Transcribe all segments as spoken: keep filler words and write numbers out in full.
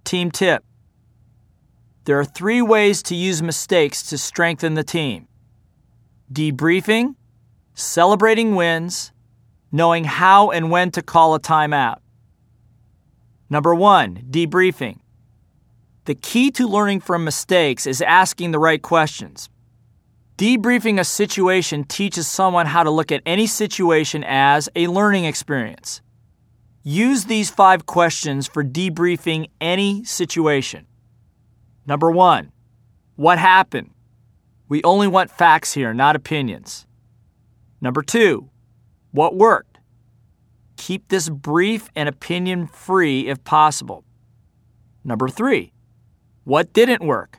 Team tip. There are three ways to use mistakes to strengthen the team: debriefing, celebrating wins, knowing how and when to call a timeout. Number one, debriefing. The key to learning from mistakes is asking the right questions. Debriefing a situation teaches someone how to look at any situation as a learning experience. Use these five questions for debriefing any situation. Number one, what happened? We only want facts here, not opinions. Number two, what worked? Keep this brief and opinion-free if possible. Number three, what didn't work?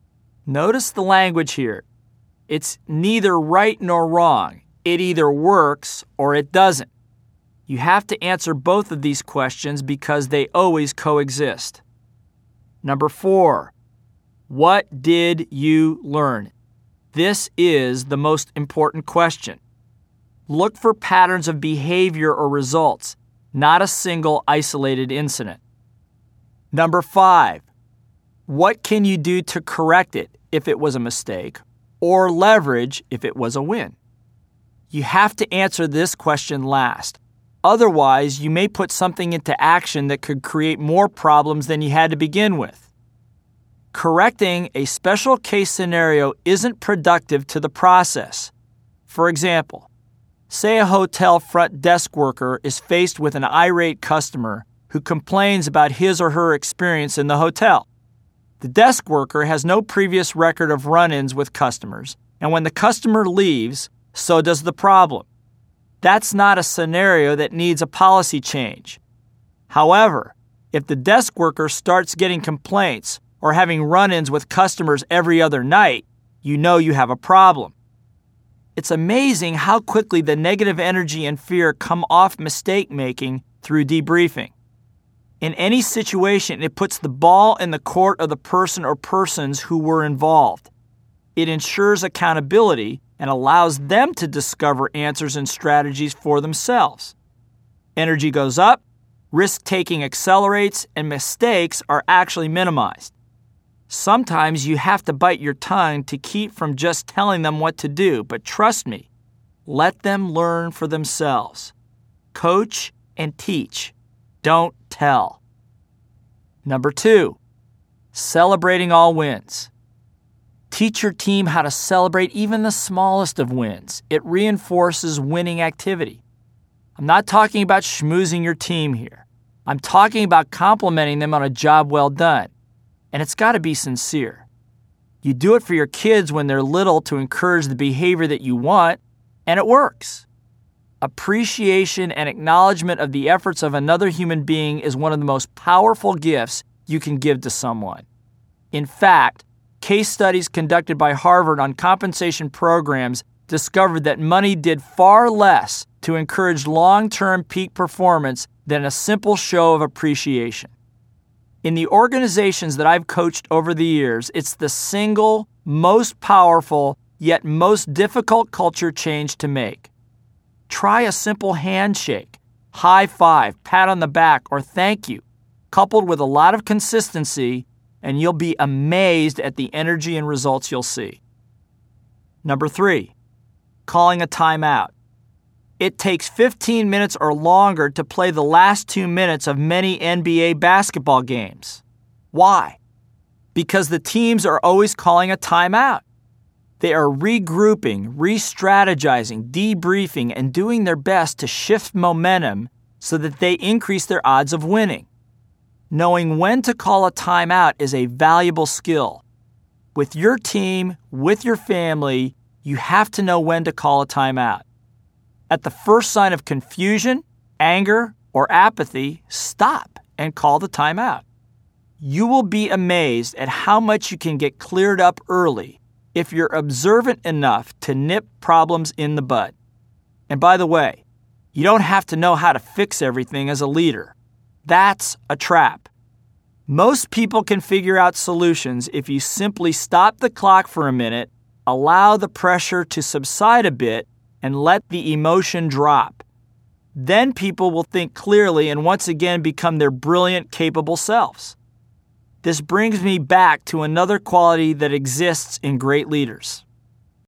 Notice the language here. It's neither right nor wrong. It either works or it doesn't. You have to answer both of these questions because they always coexist. Number four, what did you learn? This is the most important question. Look for patterns of behavior or results, not a single isolated incident. Number five, what can you do to correct it if it was a mistake, or leverage if it was a win? You have to answer this question last. Otherwise, you may put something into action that could create more problems than you had to begin with. Correcting a special case scenario isn't productive to the process. For example, say a hotel front desk worker is faced with an irate customer who complains about his or her experience in the hotel. The desk worker has no previous record of run-ins with customers, and when the customer leaves, so does the problem. That's not a scenario that needs a policy change. However, if the desk worker starts getting complaints or having run-ins with customers every other night, you know you have a problem. It's amazing how quickly the negative energy and fear come off mistake-making through debriefing. In any situation, it puts the ball in the court of the person or persons who were involved. It ensures accountability and allows them to discover answers and strategies for themselves. Energy goes up, risk-taking accelerates, and mistakes are actually minimized. Sometimes you have to bite your tongue to keep from just telling them what to do, but trust me, let them learn for themselves. Coach and teach. Don't tell. Number two, celebrating all wins. Teach your team how to celebrate even the smallest of wins. It reinforces winning activity. I'm not talking about schmoozing your team here. I'm talking about complimenting them on a job well done. And it's got to be sincere. You do it for your kids when they're little to encourage the behavior that you want, and it works. Appreciation and acknowledgement of the efforts of another human being is one of the most powerful gifts you can give to someone. In fact, case studies conducted by Harvard on compensation programs discovered that money did far less to encourage long-term peak performance than a simple show of appreciation. In the organizations that I've coached over the years, it's the single most powerful yet most difficult culture change to make. Try a simple handshake, high five, pat on the back, or thank you, coupled with a lot of consistency, and you'll be amazed at the energy and results you'll see. Number three, calling a timeout. It takes fifteen minutes or longer to play the last two minutes of many N B A basketball games. Why? Because the teams are always calling a timeout. They are regrouping, re-strategizing, debriefing, and doing their best to shift momentum so that they increase their odds of winning. Knowing when to call a timeout is a valuable skill. With your team, with your family, you have to know when to call a timeout. At the first sign of confusion, anger, or apathy, stop and call the timeout. You will be amazed at how much you can get cleared up early if you're observant enough to nip problems in the bud. And by the way, you don't have to know how to fix everything as a leader. That's a trap. Most people can figure out solutions if you simply stop the clock for a minute, allow the pressure to subside a bit, and let the emotion drop. Then people will think clearly and once again become their brilliant, capable selves. This brings me back to another quality that exists in great leaders.